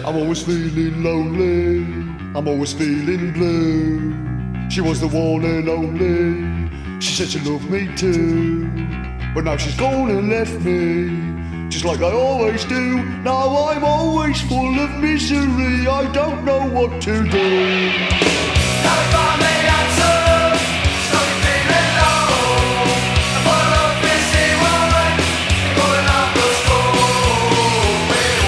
I'm always feeling lonely, I'm always feeling blue. She was the one and only, she said she loved me too. But now she's gone and left me, just like I always do. Now I'm always full of misery, I don't know what to do. Now I found the answer, slowly feeling low. I'm full of busy woman, going up the school.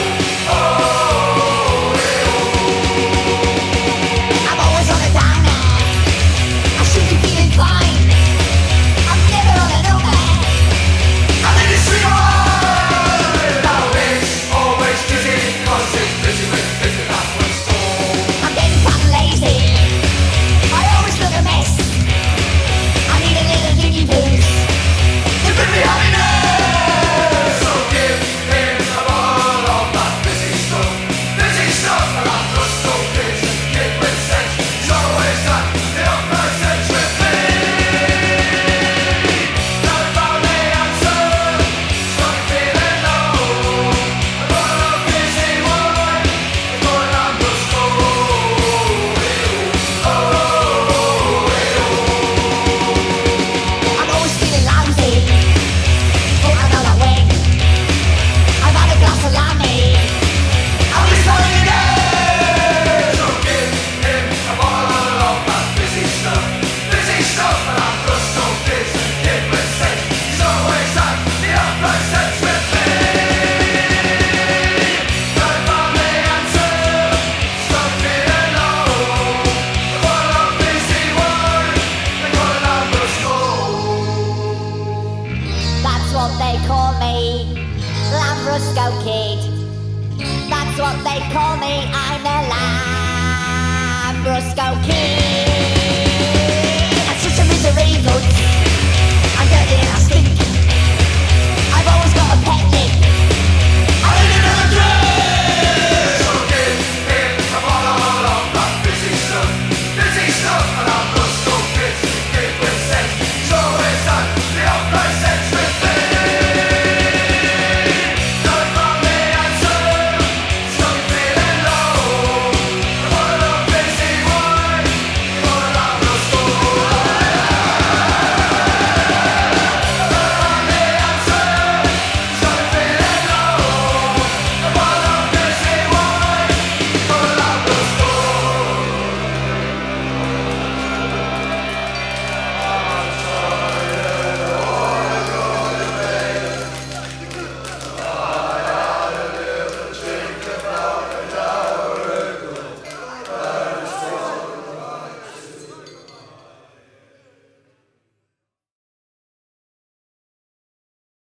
I'm always on a downer, I should be feeling fine. I'm never on an over. I'm in the street one. Now it's always busy, 'cause it's busy with picking up the school. I'm getting fat and lazy, I always look a mess. I need a little jiggy boost. You bring me happiness, so give him a bottle of that busy stuff. Busy stuff, and I'm just so busy. Kid with sense, he's always at the upper sense with me. Now I found the answer, started feeling low. I'm full of busy woman, going on the school. I'm always feeling lousy, but I know that when I've had a glass of lammy, I'll be smiling again. So give him a bottle of that busy stuff, and I'm just so busy. Kid with sense, he's always at the upper sense with me. Now I found the answer, started feeling low. I'm full of busy woman, they're going out the school. that's what they call me, Lambrusco Kid. That's what they call me, I'm the Lambrusco Kid. I'm such a misery, good